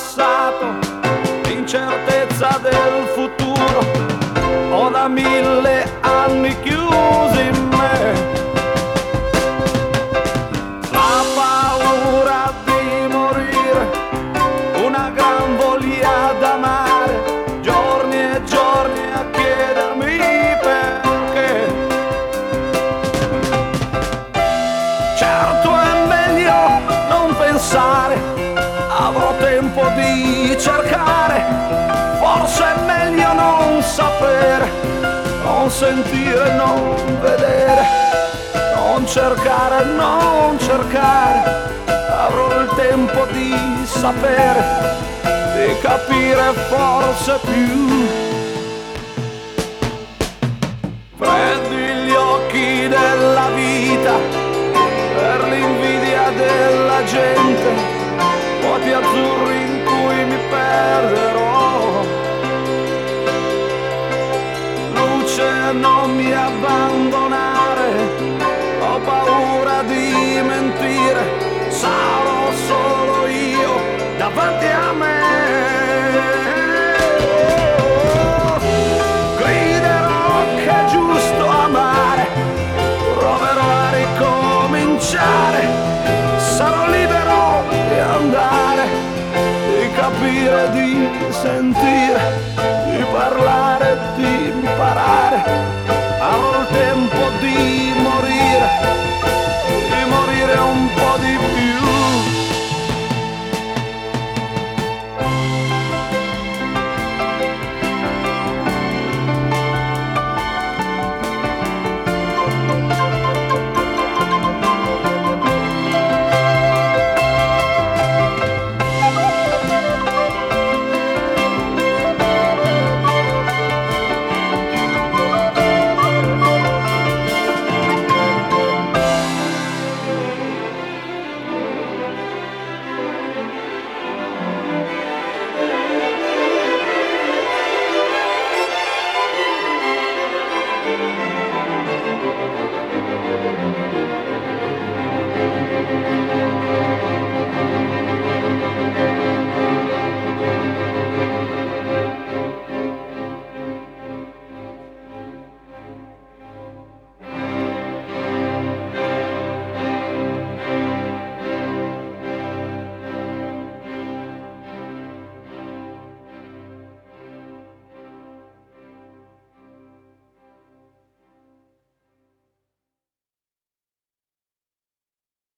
passato, l'incertezza del futuro, ho da 1000 anni chiusi in me. La paura di morire, una gran voglia d'amare, giorni e giorni a chiedermi perché. Certo è meglio non pensare, avrò tempo di cercare, forse è meglio non sapere, non sentire, non vedere, non cercare, non cercare, avrò il tempo di sapere, di capire forse più. Prendi gli occhi della vita per l'invidia della gente, vuoti azzurri in cui mi perderò. Luce, non mi abbandonare, ho paura di mentire, sarò solo io davanti a me. Griderò che è giusto amare, proverò a ricominciare, sarò libero di andare, di capire, di sentire, di parlare, di imparare, avrò il tempo di